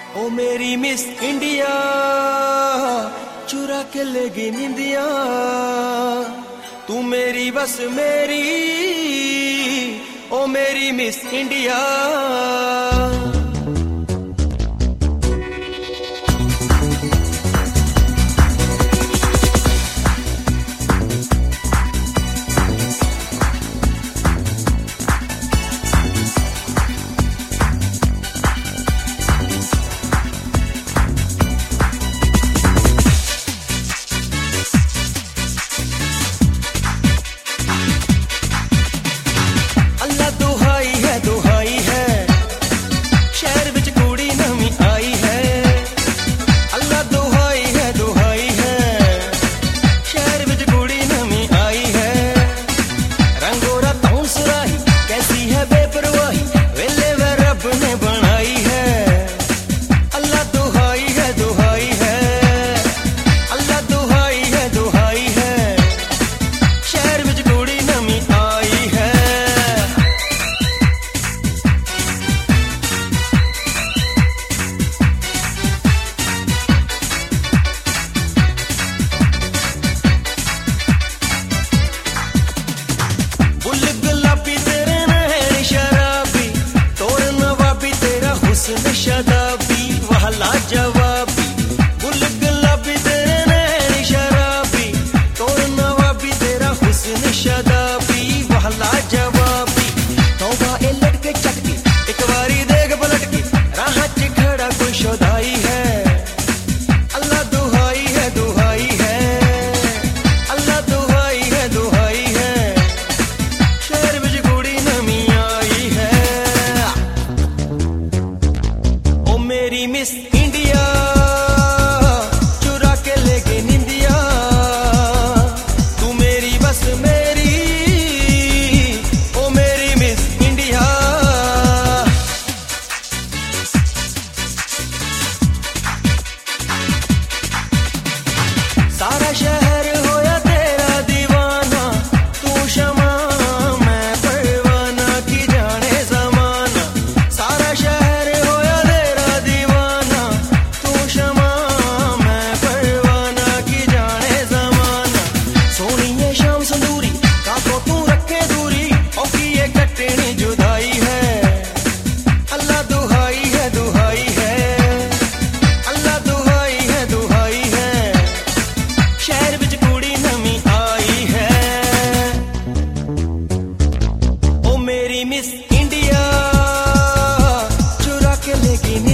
ओ मेरी miss India चुरा के लेगी निंदिया, तू मेरी बस मेरी, ओ मेरी मिस इंडिया। शराबी वाला जवाबी, गुल गुलाबी तेरे नैन शराबी, तोड़ नवाबी तेरा हुस्न शदाबी वाला जवाबी। तौबा ए लटके चटके एक बारी देख पलट के, राह च खड़ा कोई शोधाई है, अल्लाह दुहाई है दुहाई है, अल्लाह दुहाई है दुहाई है, शहर विच कुड़ी नवी आई है। मेरी मिस इंडिया चुरा के लेके निंदिया, तू मेरी बस मेरी, ओ मेरी मिस इंडिया। सारा शहर होया तेरा दीवाना, तू शमा मैं परवाना, की जाने जमाना। सारा शहर मिस इंडिया चुरा के लेगी